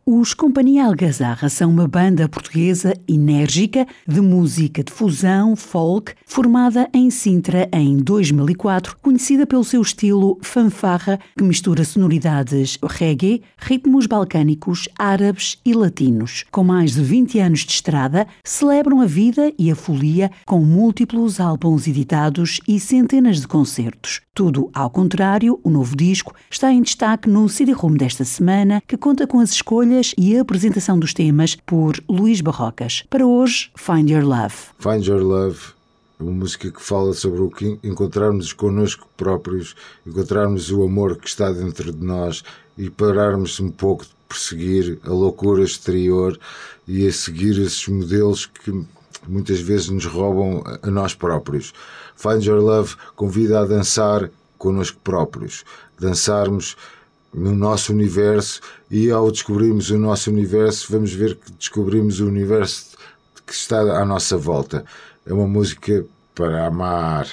Os Companhia Algazarra são uma banda portuguesa enérgica de música de fusão folk, formada em Sintra em 2004, conhecida pelo seu estilo fanfarra, que mistura sonoridades reggae, ritmos balcânicos, árabes e latinos. Com mais de 20 anos de estrada, celebram a vida e a folia com múltiplos álbuns editados e centenas de concertos. Tudo ao contrário, o novo disco está em destaque no CD-ROM desta semana, que conta com as escolhas e a apresentação dos temas por Luís Barrocas. Para hoje, Find Your Love. Find Your Love é uma música que fala sobre o que encontrarmos connosco próprios, encontrarmos o amor que está dentro de nós e pararmos um pouco de perseguir a loucura exterior e a seguir esses modelos que muitas vezes nos roubam a nós próprios. Find Your Love convida a dançar connosco próprios, dançarmos no nosso universo, e ao descobrirmos o nosso universo vamos ver que descobrimos o universo que está à nossa volta. É uma música para amar.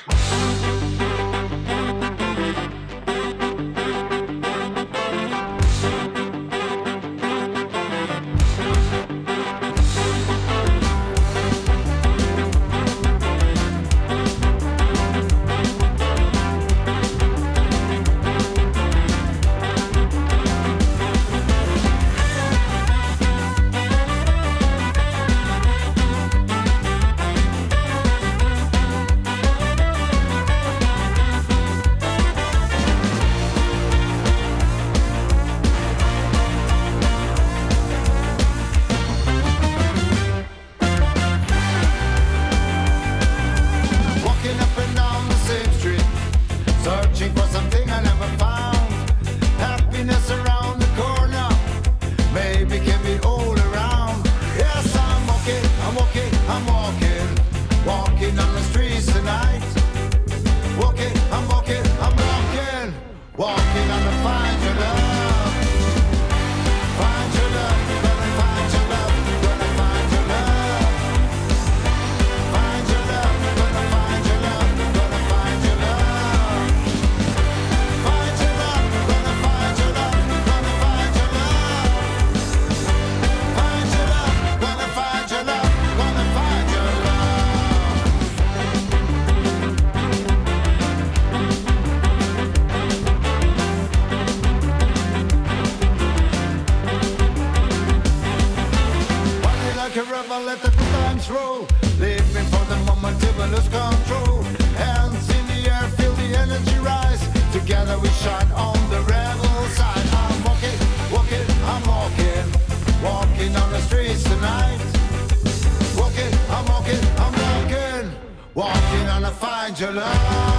Walking on a find your love.